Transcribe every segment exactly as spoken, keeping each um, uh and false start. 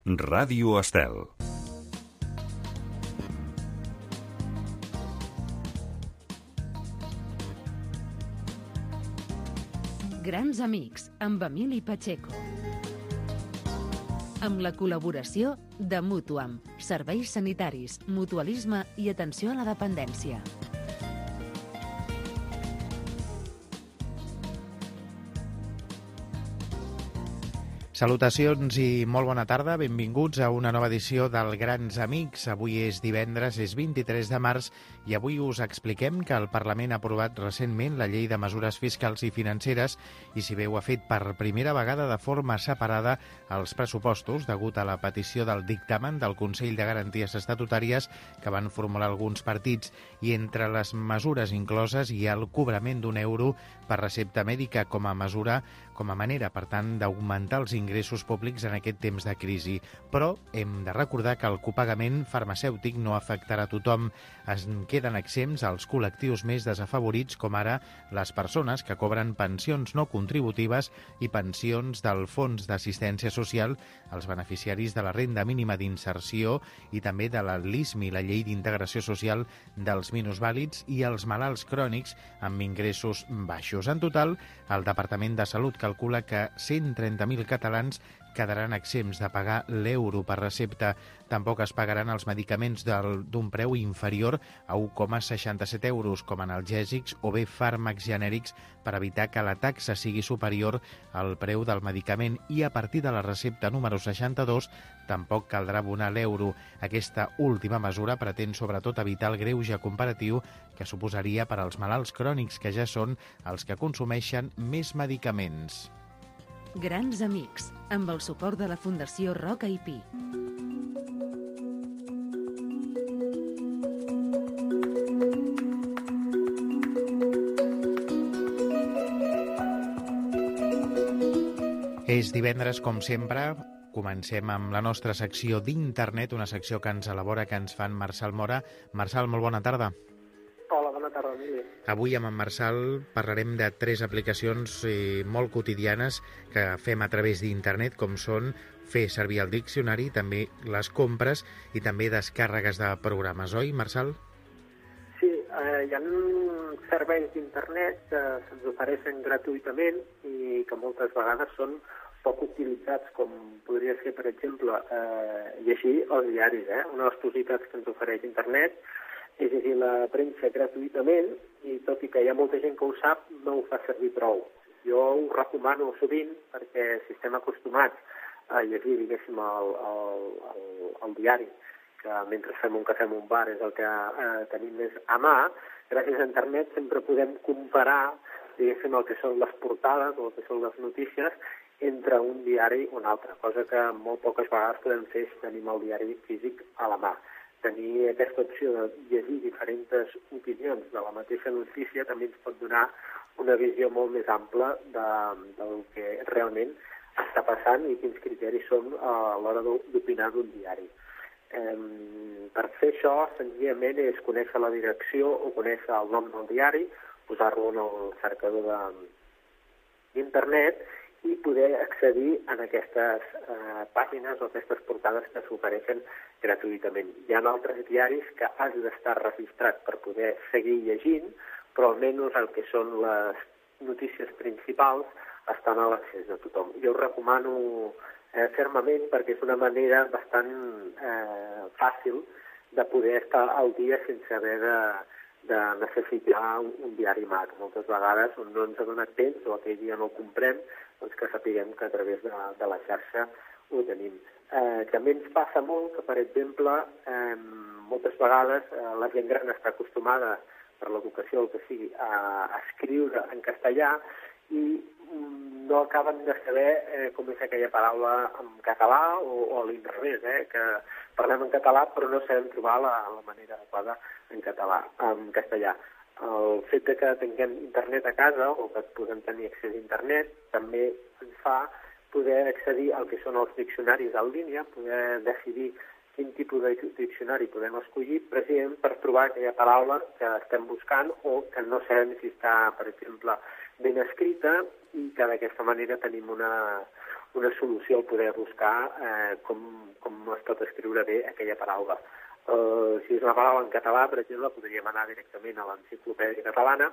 Ràdio Estel. Grans amics, amb Emili Pacheco. Amb la col·laboració de Mutuam, serveis sanitaris, mutualisme i atenció a la dependència. Salutacions i molt bona tarda, benvinguts a una nova edició del Grans Amics. Avui és divendres, és vint-i-tres de març i avui us expliquem que el Parlament ha aprovat recentment la Llei de Mesures Fiscals i Financeres i si bé ho ha fet per primera vegada de forma separada els pressupostos degut a la petició del dictamen del Consell de Garanties Estatutàries que van formular alguns partits i entre les mesures incloses hi ha el cobrament d'un euro per recepta mèdica com a mesura, com a manera, per tant, d'augmentar els ingressos públics en aquest temps de crisi. Però hem de recordar que el copagament farmacèutic no afectarà a tothom. Es queden exempts els col·lectius més desafavorits, com ara les persones que cobren pensions no contributives i pensions del Fons d'Assistència Social, els beneficiaris de la renda mínima d'inserció i també de la L I S M I, la Llei d'Integració Social dels minusvàlids i els malalts crònics amb ingressos baixos. En total, el Departament de Salut calcula que cent trenta mil catalans quedaran exempts de pagar l'euro per recepta. Tampoc es pagaran els medicaments d'un preu inferior a un coma seixanta-set euros, com analgèsics o bé fàrmacs genèrics, per evitar que la taxa sigui superior al preu del medicament i a partir de la recepta número seixanta-dos tampoc caldrà abonar l'euro. Aquesta última mesura pretén sobretot evitar el greuge comparatiu que suposaria per als malalts crònics que ja són els que consumeixen més medicaments. Grans Amics, amb el suport de la Fundació Roca i Pi. És divendres, com sempre. Comencem amb la nostra secció d'internet, una secció que ens elabora, que ens fan Marçal Mora. Marçal, molt bona tarda. Hola, bona tarda, Emili. Avui amb en Marçal parlarem de tres aplicacions eh, molt quotidianes que fem a través d'internet, com són fer servir el diccionari, també les compres i també descàrregues de programes, oi, Marçal? Sí, eh, hi ha serveis d'internet que se'ns ofereixen gratuïtament i que moltes vegades són poc utilitzats, com podria ser, per exemple, eh, llegir els diaris. Eh? Una de les possibilitats que ens ofereix internet és llegir la premsa gratuïtament i tot i que hi ha molta gent que ho sap, no ho fa servir prou. Jo ho recomano sovint perquè si estem acostumats a llegir, diguéssim, el, el, el, el diari, que mentre fem un cafè en un bar és el que eh, tenim més a mà, gràcies a internet sempre podem comparar, diguéssim, el que són les portades o el que són les notícies entre un diari i un altre, cosa que molt poques vegades podem fer si tenim el diari físic a la mà. Tenir aquesta opció de llegir diferents opinions de la mateixa notícia també ens pot donar una visió molt més ampla de, del que realment està passant i quins criteris són a l'hora d'opinar d'un diari. Eh, per fer això, senzillament, és conèixer la direcció o conèixer el nom del diari, posar-lo en el cercador d'internet i poder accedir a aquestes eh, pàgines o aquestes portades que s'ofereixen gratuïtament. Hi ha altres diaris que has d'estar registrat per poder seguir llegint, però almenys el que són les notícies principals estan a l'accés de tothom. Jo ho recomano eh, fermament perquè és una manera bastant eh, fàcil de poder estar al dia sense haver de, de necessitar un, un diari mà, que moltes vegades on no ens ha donat temps o aquell dia no el comprem, doncs que sapiguem que a través de, de la xarxa ho tenim. Eh, també ens passa molt que, per exemple, eh, moltes vegades eh, la gent gran està acostumada per l'educació, el que sigui, a, a escriure en castellà i mm, no acaben de saber eh, com és aquella paraula en català o, o a l'inrevés, eh, que parlem en català però no sabem trobar la, la manera adequada en català, en castellà. El fet de que tinguem internet a casa o que podem tenir accés a internet també ens fa poder accedir al que són els diccionaris en línia, poder decidir quin tipus de diccionari podem escollir precisament per trobar aquella paraula que estem buscant o que no sabem si està, per exemple, ben escrita i que d'aquesta manera tenim una, una solució al poder buscar eh, com, com es pot escriure bé aquella paraula. Uh, si és una paraula en català, per exemple, podríem anar directament a l'enciclopèdia catalana,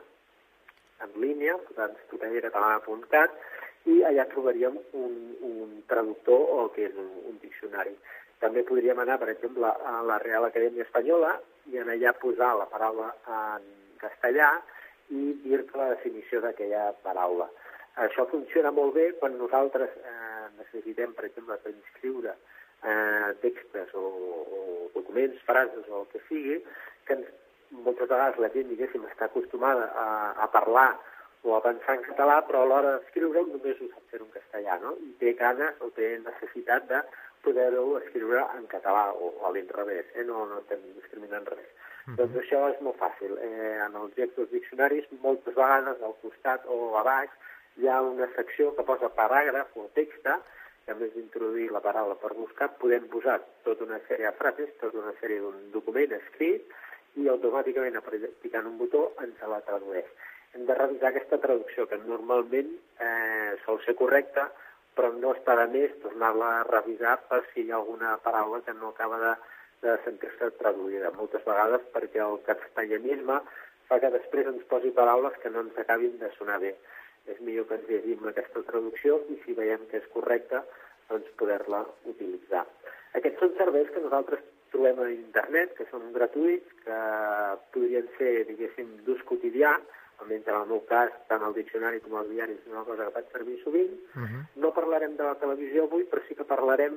en línia, enciclopèdia catalana punt cat, i allà trobaríem un, un traductor o el que és un, un diccionari. També podríem anar, per exemple, a la Real Acadèmia Espanyola i en allà posar la paraula en castellà i dir-te la definició d'aquella paraula. Això funciona molt bé quan nosaltres eh, necessitem, per exemple, per inscriure eh, textos o, o documents, frases o el que sigui, que ens, moltes vegades la gent, diguéssim, està acostumada a, a parlar o a pensar en català, però a l'hora d'escriure-ho només ho sap fer en castellà, no? I té ganes o té necessitat de poder-ho escriure en català o a l'inrevés, eh? no, no estem discriminant res. Mm-hmm. Doncs això és molt fàcil. Eh, en els directors diccionaris, moltes vegades al costat o a baix hi ha una secció que posa paràgraf o text, que a més d'introduir la paraula per buscar, podem posar tota una sèrie de frases, tota una sèrie d'un document escrit, i automàticament, picant un botó, ens la tradueix. Hem de revisar aquesta traducció, que normalment eh, sol ser correcta, però no està de més tornar-la a revisar per si hi ha alguna paraula que no acaba de, de sentir-se traduïda. Moltes vegades perquè el castellanisme fa que després ens posi paraules que no ens acabin de sonar bé. És millor que ens llegim aquesta traducció i si veiem que és correcta, doncs poder-la utilitzar. Aquests són serveis que nosaltres trobem a internet, que són gratuïts, que podrien ser, diguéssim, d'ús quotidià, almenys en el meu cas, tant el diccionari com el diari és una cosa que faig servir sovint. Uh-huh. No parlarem de la televisió avui, però sí que parlarem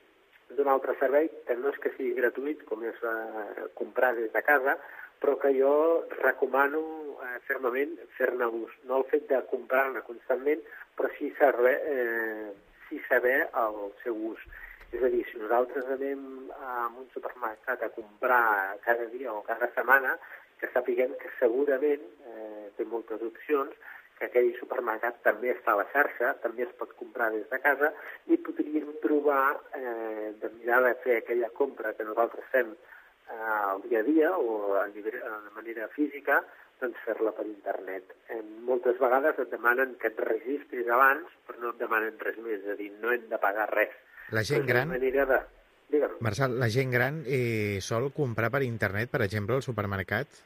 d'un altre servei que no és que sigui gratuït, com és eh, comprar des de casa, però que jo recomano eh, fermament fer-ne ús. No el fet de comprar-ne constantment, però sí saber, eh, sí saber el seu ús. És a dir, si nosaltres anem a un supermercat a comprar cada dia o cada setmana, que sapiguem que segurament eh, té moltes opcions, que aquell supermercat també està a la xarxa, també es pot comprar des de casa, i podríem trobar, eh, de mirar de fer aquella compra que nosaltres fem al dia a dia o a nivell, de manera física, doncs fer-la per internet. Eh, moltes vegades et demanen que et registris abans, però no et demanen res més, és a dir, no hem de pagar res. La gent gran, de... Marçal, la gent gran eh, sol comprar per internet, per exemple, al supermercat?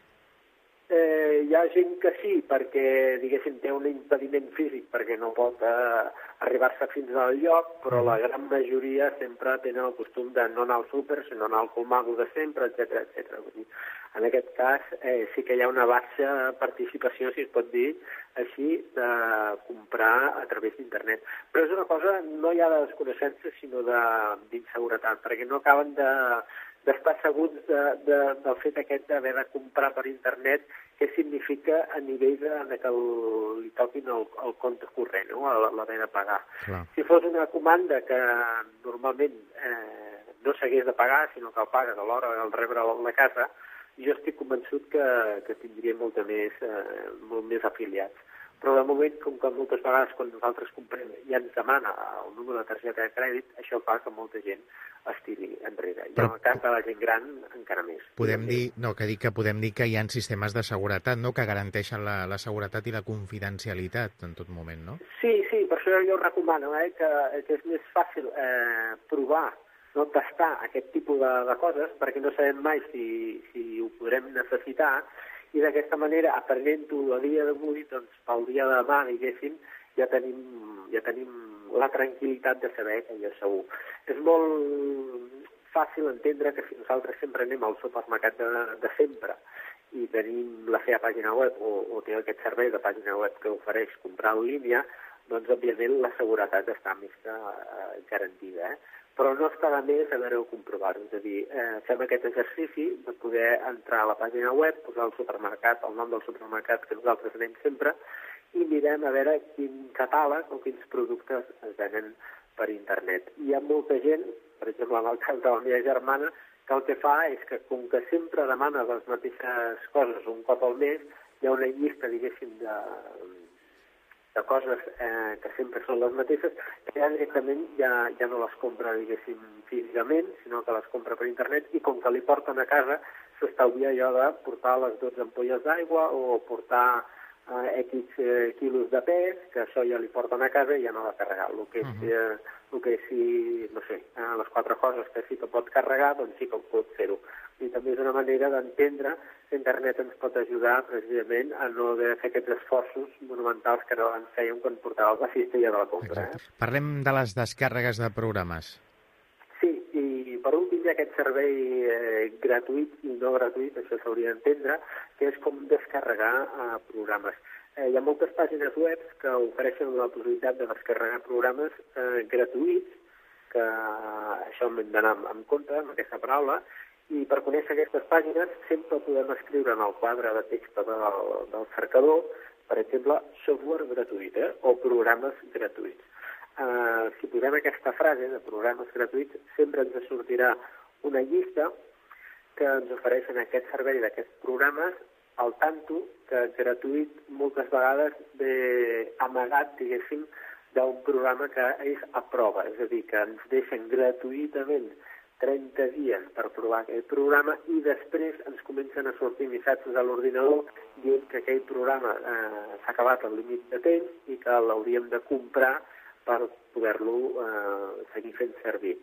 Eh, hi ha gent que sí, perquè, diguéssim, té un impediment físic, perquè no pot eh, arribar-se fins al lloc, però la gran majoria sempre tenen el costum de no anar al súper, sinó anar al colmado de sempre, etcètera, etcètera. En aquest cas, eh, sí que hi ha una baixa participació, si es pot dir així, de comprar a través d'internet. Però és una cosa, no hi ha de desconeixença, sinó d'inseguretat, perquè no acaben de... d'estar segurs de, de, del fet aquest d'haver de comprar per internet, què significa a nivell de, de que el, li toquin el, el compte corrent, no? L'haver de pagar. Clar. Si fos una comanda que normalment eh, no s'hagués de pagar, sinó que el pagues a l'hora de rebre a la casa, jo estic convençut que, que tindria molta més, eh, molt més afiliats. Però de moment, com que moltes vegades quan nosaltres comprem ja ens demana el número de targeta de crèdit, això fa que molta gent es tiri enrere. I Però, en el cas de la gent gran, encara més. Podem dir, no, que dic que podem dir que hi ha sistemes de seguretat, no?, que garanteixen la, la seguretat i la confidencialitat en tot moment, no? Sí, sí, per això jo recomano eh, que, que és més fàcil eh, provar, no tastar aquest tipus de, de coses, perquè no sabem mai si, si ho podrem necessitar, i d'aquesta manera, aprenent-ho a dia d'avui, doncs pel dia de demà, diguéssim, ja tenim, ja tenim la tranquil·litat de saber que ja és segur. És molt fàcil entendre que si nosaltres sempre anem al supermercat de, de sempre i tenim la seva pàgina web o, o té aquest servei de pàgina web que ofereix comprar en línia, doncs, òbviament, la seguretat està més que eh, garantida, eh? Però no està de més haver-ho comprovat. És a dir, eh, fem aquest exercici de poder entrar a la pàgina web, posar el supermercat, el nom del supermercat que nosaltres anem sempre, i mirem a veure quin catàleg o quins productes es venen per internet. Hi ha molta gent, per exemple, en el cas de la meva germana, que el que fa és que, com que sempre demana les mateixes coses un cop al mes, hi ha una llista, diguéssim, de... de coses eh, que sempre són les mateixes, que ja directament ja, ja no les compra, diguéssim, físicament, sinó que les compra per internet, i com que li porten a casa, s'estalvia allò de portar les dotze ampolles d'aigua o portar eh, X eh, quilos de pes, que això ja li porten a casa i ja no l'ha carregat. El que, uh-huh. eh, el que si, no sé, eh, les quatre coses que sí que pot carregar, doncs sí que pot fer-ho. I també és una manera d'entendre que internet ens pot ajudar precisament a no haver de fer aquests esforços monumentals que abans fèiem quan portàvem la cistella de la compra. Eh? Parlem de les descàrregues de programes. Sí, i per últim hi ha aquest servei eh, gratuït i no gratuït, això s'hauria d'entendre, que és com descarregar eh, programes. Eh, hi ha moltes pàgines web que ofereixen la possibilitat de descarregar programes eh, gratuïts, que eh, això hem d'anar amb compte amb aquesta paraula, i per conèixer aquestes pàgines sempre podem escriure en el quadre de text del, del cercador, per exemple, software gratuït eh, o programes gratuïts. Uh, si posem aquesta frase de programes gratuïts, sempre ens sortirà una llista que ens ofereixen aquest servei d'aquests programes, al tanto que gratuït moltes vegades ve amagat, diguéssim, d'un programa que és a prova, és a dir, que ens deixen gratuïtament trenta dies per provar aquell programa i després ens comencen a sortir missatges a l'ordinador dient que aquell programa eh, s'ha acabat el límit de temps i que l'hauríem de comprar per poder-lo eh, seguir fent servir.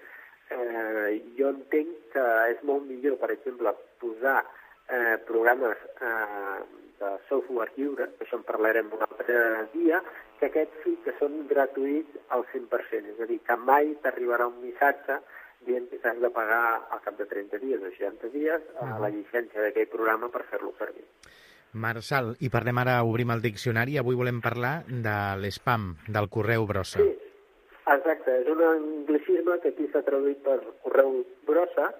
Eh, jo entenc que és molt millor, per exemple, posar eh, programes eh, de software lliure, que això en parlarem un altre dia, que aquests sí que són gratuïts al cent per cent, és a dir, que mai t'arribarà un missatge dient que has de pagar al cap de trenta dies o seixanta dies a la llicència d'aquell programa per fer-lo servir. Marçal, i parlem ara, obrim el diccionari, avui volem parlar de l'espam, del correu brossa. Sí, exacte, és un anglicisme que aquí s'ha traduït per correu brossa.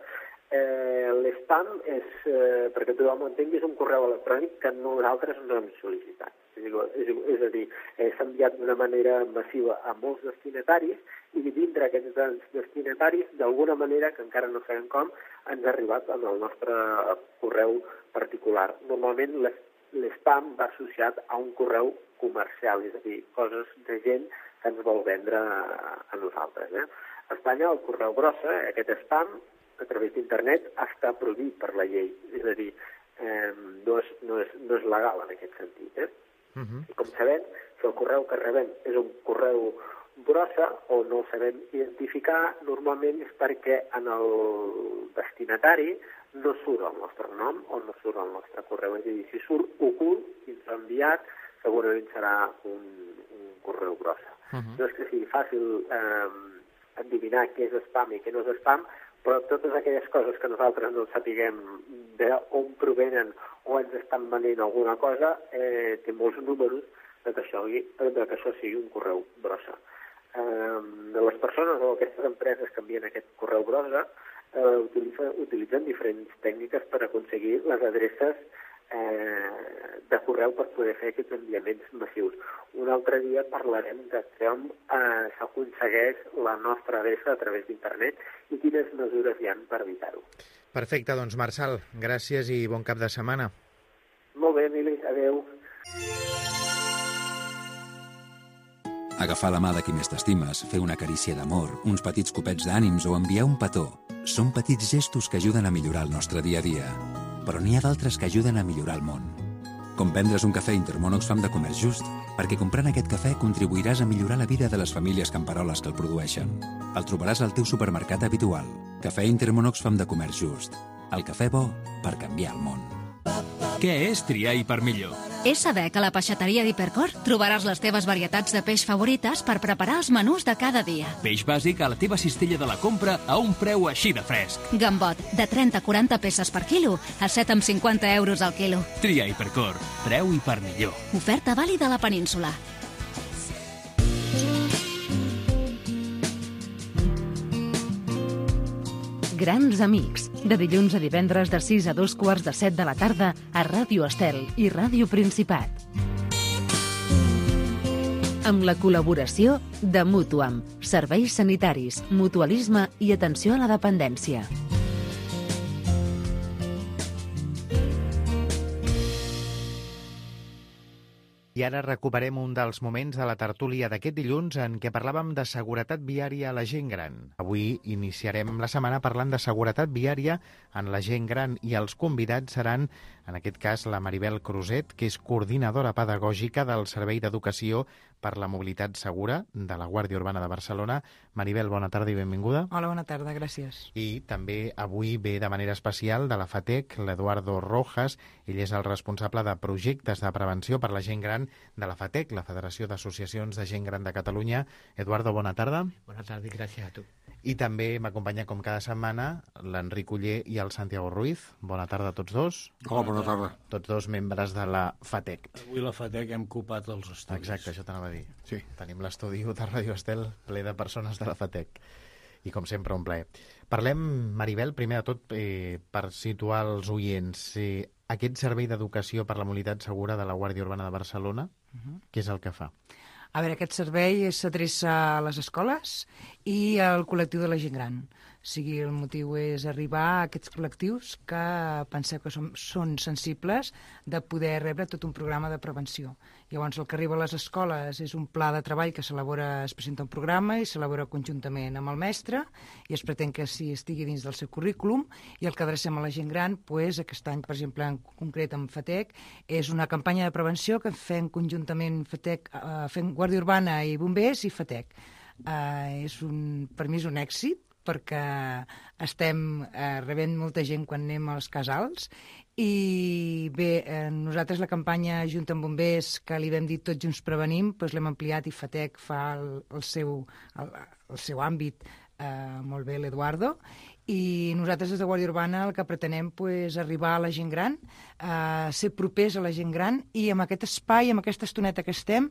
Eh, L'espam és, eh, perquè tothom ho entengui, és un correu electrònic que nosaltres no hem sol·licitat. És, és, és a dir, eh, s'ha enviat d'una manera massiva a molts destinataris i dintre aquests destinataris, d'alguna manera, que encara no sabem com, ens ha arribat en el nostre correu particular. Normalment l'espam va associat a un correu comercial, és a dir, coses de gent que ens vol vendre a nosaltres. Eh? A Espanya el correu brossa, aquest spam, a través d'internet, està prohibit per la llei. És a dir, eh, no, és, no, és, no és legal en aquest sentit. Eh? Uh-huh. I com sabem, si el correu que rebem és un correu brossa o no el sabem identificar, normalment és perquè en el destinatari no surt el nostre nom o no surt el nostre correu. És a dir, si surt ocult i ens ha enviat, segurament serà un, un correu brossa. Uh-huh. No és que sigui fàcil eh, endevinar què és spam i què no és spam, però totes aquelles coses que nosaltres no sapiguem d'on provenen o ens estan venent alguna cosa, eh, té molts números de que, això, de que això sigui un correu brossa. Eh, de les persones o aquestes empreses que envien aquest correu brossa eh, utilitzen, utilitzen diferents tècniques per aconseguir les adreces eh, de correu per poder fer aquests enviaments massius. Un altre dia parlarem de com eh, s'aconsegueix la nostra adreça a través d'internet i quines mesures hi ha per evitar-ho. Perfecte, doncs Marçal, gràcies i bon cap de setmana. Molt bé, Emili, adeu. Agafar la mà de qui més t'estimes, fer una carícia d'amor, uns petits copets d'ànims o enviar un petó. Són petits gestos que ajuden a millorar el nostre dia a dia. Però n'hi ha d'altres que ajuden a millorar el món. Com prendre's un cafè Intermón Oxfam de Comerç Just, perquè comprant aquest cafè contribuiràs a millorar la vida de les famílies camperoles que el produeixen. El trobaràs al teu supermercat habitual. Cafè Intermón Oxfam de Comerç Just. El cafè bo per canviar el món. Què és triar Hipermillor? És saber que a la peixateria d'Hipercor trobaràs les teves varietats de peix favorites per preparar els menús de cada dia. Peix bàsic a la teva cistella de la compra a un preu així de fresc. Gambot, de trenta a quaranta peces per quilo, a set coma cinquanta euros al quilo. Tria Hipercor. Preu Hipermillor. Oferta vàlida a la península. Grans amics, de dilluns a divendres de sis a dos quarts de set de la tarda a Ràdio Estel i Ràdio Principat. Amb la col·laboració de Mútuam, serveis sanitaris, mutualisme i atenció a la dependència. I ara recuperem un dels moments de la tertúlia d'aquest dilluns en què parlàvem de seguretat viària a la gent gran. Avui iniciarem la setmana parlant de seguretat viària en la gent gran i els convidats seran, en aquest cas, la Maribel Cruzet, que és coordinadora pedagògica del Servei d'Educació per la Mobilitat Segura de la Guàrdia Urbana de Barcelona. Maribel, bona tarda i benvinguda. Hola, bona tarda, gràcies. I també avui ve de manera especial de la FATEC, l'Eduardo Rojas. Ell és el responsable de projectes de prevenció per la gent gran de la FATEC, la Federació d'Associacions de Gent Gran de Catalunya. Eduardo, bona tarda. Bona tarda i gràcies a tu. I també m'acompanya, com cada setmana, l'Enric Oller i el Santiago Ruiz. Bona tarda a tots dos. Hola, bona tarda. Tots dos membres de la FATEC. Avui la FATEC hem copat els estudis. Exacte, això t'anava a dir. Sí. Tenim l'estudi de Ràdio Estel ple de persones de la FATEC. I, com sempre, un plaer. Parlem, Maribel, primer de tot, eh, per situar els oients. Eh, aquest Servei d'Educació per la Mobilitat Segura de la Guàrdia Urbana de Barcelona, uh-huh. què és el que fa? A veure, aquest servei s'adreça a les escoles i al col·lectiu de la gent gran. O sigui, el motiu és arribar a aquests col·lectius que penseu que som, són sensibles de poder rebre tot un programa de prevenció. Llavors, el que arriba a les escoles és un pla de treball que s'elabora, es presenta un programa i s'elabora conjuntament amb el mestre i es pretén que sí estigui dins del seu currículum, i el que adrecem a la gent gran, pues, aquest any, per exemple, en concret amb FATEC, és una campanya de prevenció que fem conjuntament FATEC, eh, fem Guàrdia Urbana i Bombers i FATEC. Eh, és un, per mi és un èxit, perquè estem eh, rebent molta gent quan anem als casals. I bé, eh, nosaltres la campanya junt amb Bombers, que li vam dir tots junts prevenim, doncs l'hem ampliat i FATEC fa el, el, seu, el, el seu àmbit eh, molt bé, l'Eduardo. I nosaltres des de Guàrdia Urbana el que pretenem és pues, arribar a la gent gran, eh, ser propers a la gent gran, i amb aquest espai, amb aquesta estoneta que estem,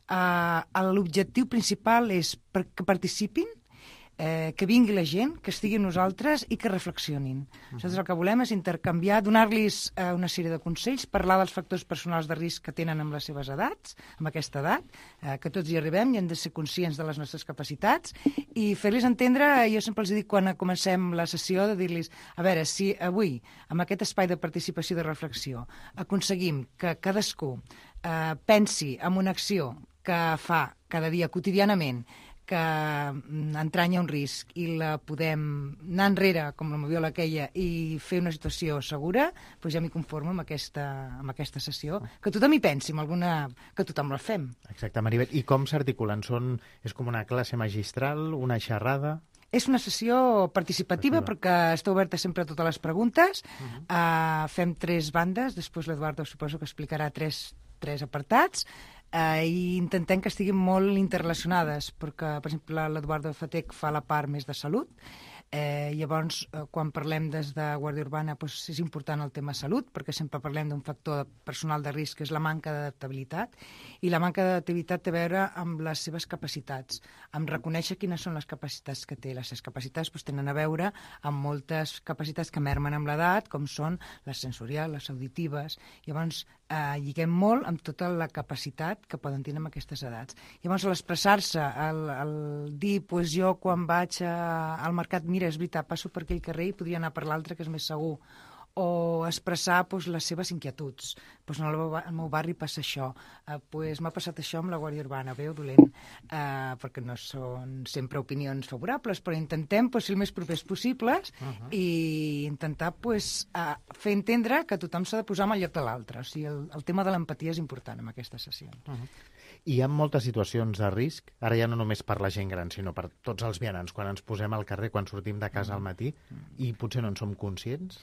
eh, l'objectiu principal és que participin, Eh, que vingui la gent, que estigui amb nosaltres i que reflexionin. Uh-huh. Nosaltres el que volem és intercanviar, donar-los eh, una sèrie de consells, parlar dels factors personals de risc que tenen amb les seves edats, amb aquesta edat, eh, que tots hi arribem i hem de ser conscients de les nostres capacitats, i fer-los entendre, jo sempre els dic quan comencem la sessió, de dir-los, a veure, si avui, amb aquest espai de participació i de reflexió, aconseguim que cadascú eh, pensi en una acció que fa cada dia, quotidianament, que entranya un risc i la podem anar enrere, com la moviola aquella, i fer una situació segura, doncs ja m'hi conformo amb aquesta, amb aquesta sessió. Que tothom hi pensi, amb alguna... que tothom la fem. Exacte, Maribel. I com s'articulen? Són... És com una classe magistral, una xerrada? És una sessió participativa, perquè està oberta sempre a totes les preguntes. Uh-huh. uh, fem tres bandes, després l'Eduardo suposo que explicarà tres, tres apartats, Uh, i intentem que estiguin molt interrelacionades, perquè, per exemple, l'Eduardo de FATEC fa la part més de salut. Eh, llavors, eh, quan parlem des de Guàrdia Urbana, doncs és important el tema salut, perquè sempre parlem d'un factor personal de risc, que és la manca d'adaptabilitat, i la manca d'adaptabilitat té a veure amb les seves capacitats, amb reconèixer quines són les capacitats que té. Les seves capacitats doncs, tenen a veure amb moltes capacitats que mermen amb l'edat, com són les sensorials, les auditives. Llavors, eh, lliguem molt amb tota la capacitat que poden tenir amb aquestes edats. Llavors, l'expressar-se, el, el dir, doncs jo quan vaig a, al mercat, mira, és veritat, passo per aquell carrer i podria anar per l'altre, que és més segur, o expressar doncs, les seves inquietuds. Doncs en el meu, el meu barri passa això, eh, doncs m'ha passat això amb la Guàrdia Urbana, bé o dolent, eh, perquè no són sempre opinions favorables, però intentem doncs, ser el més propers possibles uh-huh. i intentar doncs, eh, fer entendre que tothom s'ha de posar en el lloc de l'altre. O sigui, el, el tema de l'empatia és important en aquestes sessions. Uh-huh. Hi ha moltes situacions de risc, ara ja no només per la gent gran, sinó per tots els vianants, quan ens posem al carrer, quan sortim de casa al matí, i potser no en som conscients?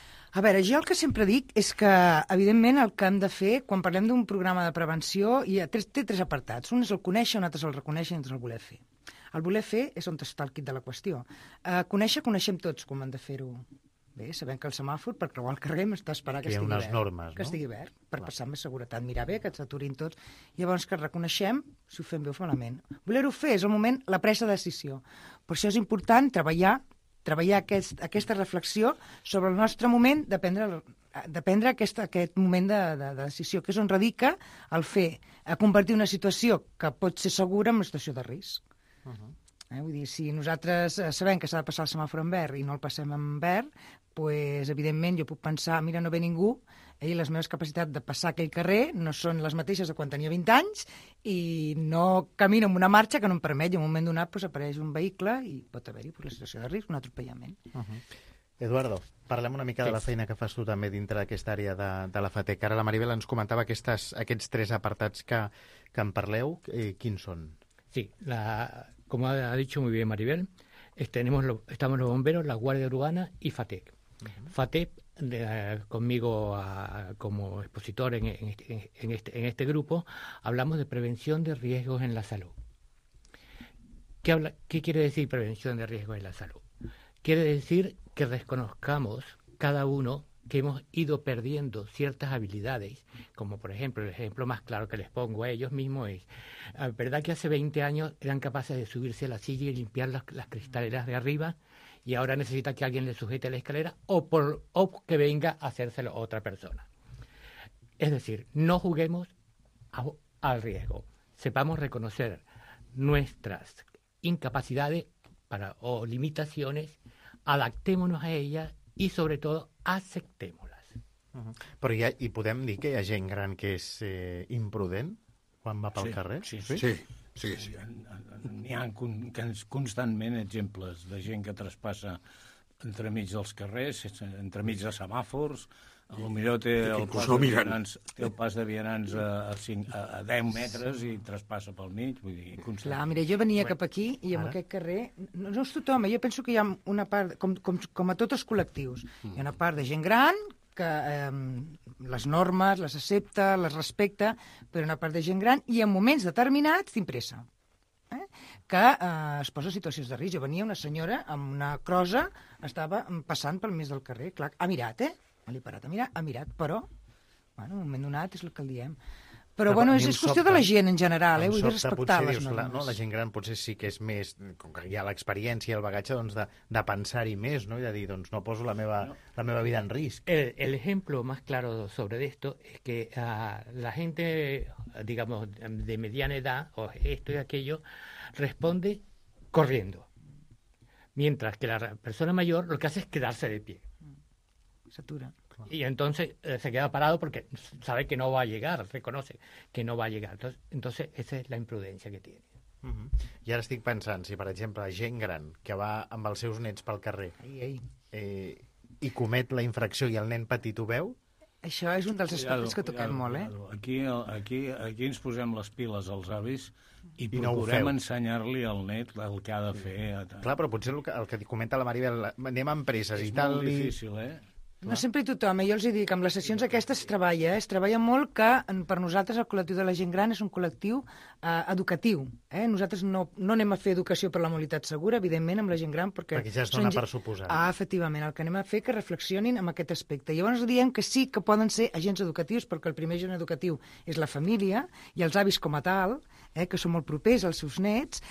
A veure, jo el que sempre dic és que, evidentment, el que hem de fer, quan parlem d'un programa de prevenció, hi ha tres, té tres apartats. Un és el conèixer, un altre és el reconèixer i un altre és el voler fer. El voler fer és on està el quid de la qüestió. Uh, conèixer, coneixem tots com hem de fer-ho. Bé, sabem que el semàfor per creuar el carrer m'està esperant que, que estigui verd. Normes, no? Que estigui verd, per Clar. Passar amb més seguretat. Mirar bé, que s'aturin tots. Llavors que reconeixem si ho fem bé o malament. Voler-ho fer és el moment, la presa de decisió. Per això és important treballar, treballar aquest, aquesta reflexió sobre el nostre moment de prendre, de prendre aquest, aquest moment de, de, de decisió, que és on radica el fer, a convertir una situació que pot ser segura en una situació de risc. Uh-huh. Eh? Vull dir, si nosaltres sabem que s'ha de passar el semàfor en verd i no el passem en verd, pues, evidentment jo puc pensar, mira, no ve ningú, i les meves capacitats de passar aquell carrer no són les mateixes de quan tenia vint anys i no camino amb una marxa que no em permet, i en un moment donat pues, apareix un vehicle i pot haver-hi pues, la situació de risc, un atropellament. Uh-huh. Eduardo, parlem una mica de la feina que fas tu també dintre d'aquesta àrea de, de la FATEC. Ara la Maribel ens comentava aquestes, aquests tres apartats que, que en parleu. Eh, quins són? Sí, la, como ha dicho muy bien Maribel, tenemos lo, estamos los bomberos, la Guardia Urbana y FATEC. Uh-huh. FATEC, de, conmigo a, como expositor en, en, este, en, este, en este grupo, hablamos de prevención de riesgos en la salud. ¿Qué, habla, ¿Qué quiere decir prevención de riesgos en la salud? Quiere decir que reconozcamos cada uno que hemos ido perdiendo ciertas habilidades, como por ejemplo, el ejemplo más claro que les pongo a ellos mismos es, ¿verdad que hace veinte años eran capaces de subirse a la silla y limpiar las, las cristaleras de arriba y ahora necesita que alguien le sujete la escalera o, por, o que venga a hacérselo otra persona? Es decir, no juguemos a, al riesgo, sepamos reconocer nuestras incapacidades para, o limitaciones, adaptémonos a ellas i, sobretot, acceptem-les. Uh-huh. Però hi, ha, hi podem dir que hi ha gent gran que és eh, imprudent quan va pel sí, carrer? Sí, sí. sí. sí, sí. N'hi ha con, constantment exemples de gent que traspassa entremig dels carrers, entremig de semàfors, potser té el pas de vianants, té el pas de vianants a, a, cinc, a, a deu metres i traspassa pel mig, vull dir, constant. Clar, mira, jo venia cap aquí i en aquest carrer, no, no és tothom, jo penso que hi ha una part, com, com, com a tots els col·lectius, hi ha una part de gent gran que eh, les normes les accepta, les respecta, però una part de gent gran i en moments determinats t'impressa. Eh? que eh, es posa situacions de risc. Jo venia una senyora amb una crosa, estava passant pel mig del carrer, clar, ha mirat, eh? Ha parat a mirar, ha mirat, però, bueno, un moment donat és el que el diem. Però, però bueno, és, és qüestió de la gent en general, eh? Vull dir, respectar les normes. La, no? La gent gran potser sí que és més, com que hi ha l'experiència i el bagatge, doncs, de, de pensar-hi més, ¿no? I de dir, doncs, no poso la meva, no. la meva vida en risc. El, el ejemplo más claro sobre esto es que uh, la gente, digamos, de mediana edad, o esto y aquello, responde corriendo. Mientras que la persona mayor lo que hace es quedarse de pie. Satura. Y entonces eh, se queda parado porque sabe que no va a llegar, reconoce que no va a llegar. Entonces, entonces esa es la imprudencia que tiene. Uh-huh. I ara estic pensant, si per exemple gent gran que va amb els seus nets pel carrer ai, ai. Eh, i comet la infracció i el nen petit ho veu... Això és un dels aspectes que toquem molt, eh? Aquí, aquí, aquí ens posem les piles als avis i, I procurem no ensenyar-li al net el que ha de fer. Clar, però potser el que, el que comenta la Maribel, anem a empreses és i tal... És molt difícil, eh? No sempre tothom, eh? Jo els dic, amb les sessions aquestes es treballa, eh? es treballa molt que per nosaltres el col·lectiu de la gent gran és un col·lectiu eh, educatiu. Eh? Nosaltres no, no anem a fer educació per la mobilitat segura, evidentment, amb la gent gran, perquè... Perquè ja es dona per suposar. Ah, efectivament, el que anem a fer que reflexionin en aquest aspecte. Llavors diem que sí que poden ser agents educatius, perquè el primer agent educatiu és la família, i els avis com a tal, eh, que són molt propers als seus nets,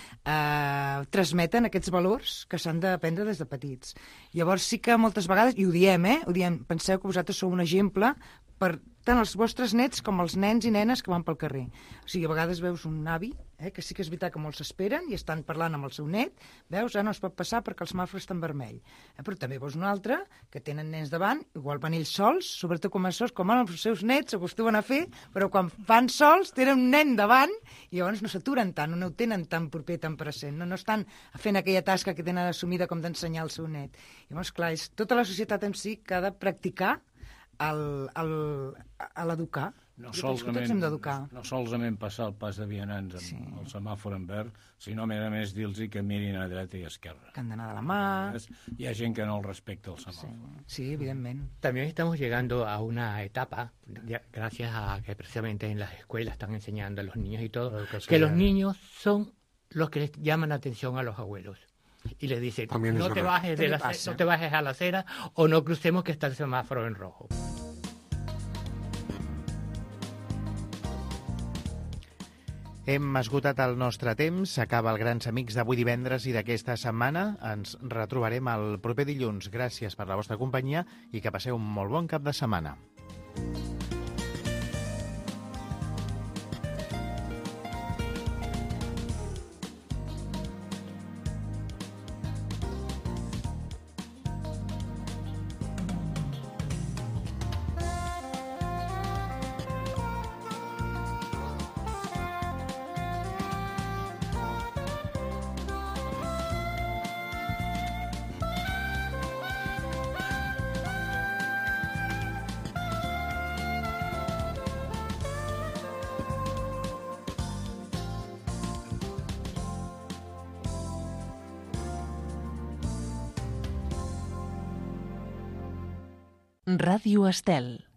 eh, transmeten aquests valors que s'han d'aprendre des de petits. Llavors sí que moltes vegades, i ho diem, eh? Ho diem, penseu que vosaltres sou un exemple per tant els vostres nets com els nens i nenes que van pel carrer. O sigui, a vegades veus un avi, eh, que sí que és veritat que molts s'esperen i estan parlant amb el seu net, veus, ah, no es pot passar perquè el semàfor està en vermell. Eh, però també veus un altre que tenen nens davant, igual van ells sols, sobretot com els sols, com els seus nets s'acostumen a fer, però quan van sols tenen un nen davant i llavors no s'aturen tant, no ho tenen tan proper, tan present, no, no estan fent aquella tasca que tenen assumida com d'ensenyar al seu net. I llavors, clar, és tota la societat en si que ha de practicar el, el, a l'educar. No solament, no solament passar el pas de vianants amb sí. el semàfor en verd, sinó a més a més dir-los que mirin a dreta i a esquerra. Que han d'anar de la mà. Hi ha gent que no el respecta el semàfor. Sí, sí, evidentment. También estamos llegando a una etapa, ya, gracias a que precisamente en las escuelas están enseñando a los niños y todo, que los niños son los que les llaman atención a los abuelos. Y les dicen, no te, bajes de la, no te bajes a la acera o no crucemos que está el semáforo en rojo. Hem esgotat el nostre temps, s'acaba el Grans Amics d'avui divendres i d'aquesta setmana. Ens retrobarem el proper dilluns. Gràcies per la vostra companyia i que passeu un molt bon cap de setmana. Ràdio Estel.